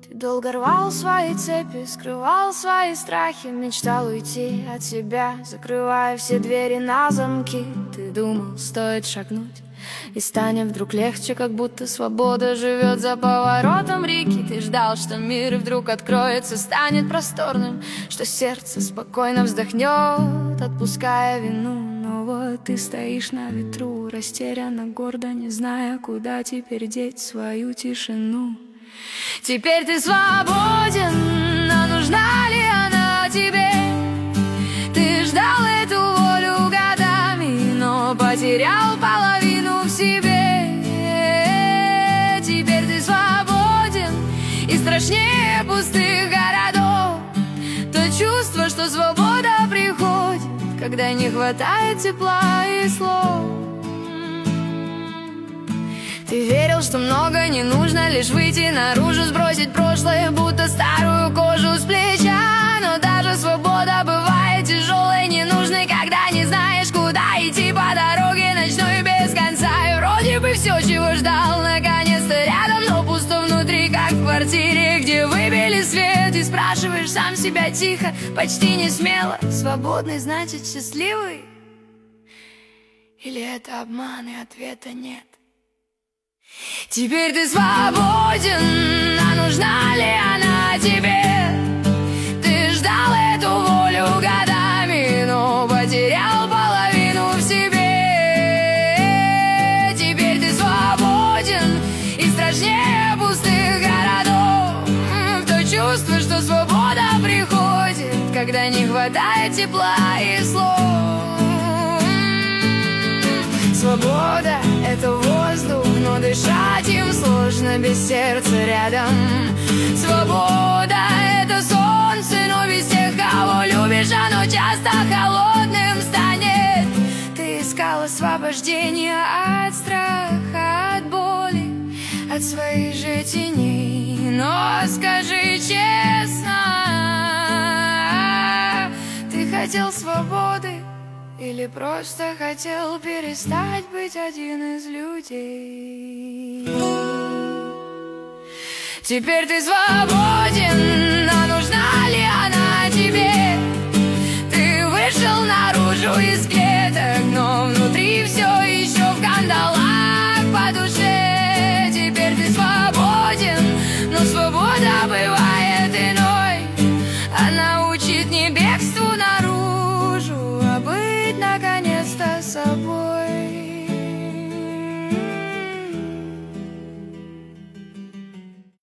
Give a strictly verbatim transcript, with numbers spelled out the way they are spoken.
Ты долго рвал свои цепи, скрывал свои страхи, мечтал уйти от себя, закрывая все двери на замки. Ты думал, стоит шагнуть, и станет вдруг легче, как будто свобода живет за поворотом реки. Ты ждал, что мир вдруг откроется, станет просторным, что сердце спокойно вздохнет, отпуская вину. Но вот ты стоишь на ветру, растерянно, гордо, не зная, куда теперь деть свою тишину. Теперь ты свободен, но нужна ли она тебе? Ты ждал эту волю годами, но потерял половину в себе. Теперь ты свободен, и страшнее пустых городов то чувство, что свобода приходит, когда не хватает тепла и слов. Ты верил, что много не нужно, лишь выйти наружу, сбросить прошлое, будто старую кожу с плеча. Но даже свобода бывает тяжелой, ненужной, когда не знаешь, куда идти по дороге ночной без конца. И вроде бы все, чего ждал, наконец-то рядом, но пусто внутри, как в квартире, где выбили свет. И спрашиваешь сам себя тихо, почти не смело: свободный значит счастливый? Или это обман, и ответа нет? Теперь ты свободен, а нужна ли она тебе? Ты ждал эту волю годами, но потерял половину в себе. Теперь ты свободен, и страшнее пустых городов то чувство, что свобода приходит, когда не хватает тепла и слов. Свобода — это воздух, но дышать им сложно без сердца рядом. Свобода — это солнце, но без тех, кого любишь, оно часто холодным станет. Ты искал освобождение от страха, от боли, от своих же теней. Но скажи честно, ты хотел свободы или просто хотел перестать быть один из людей? Теперь ты свободен,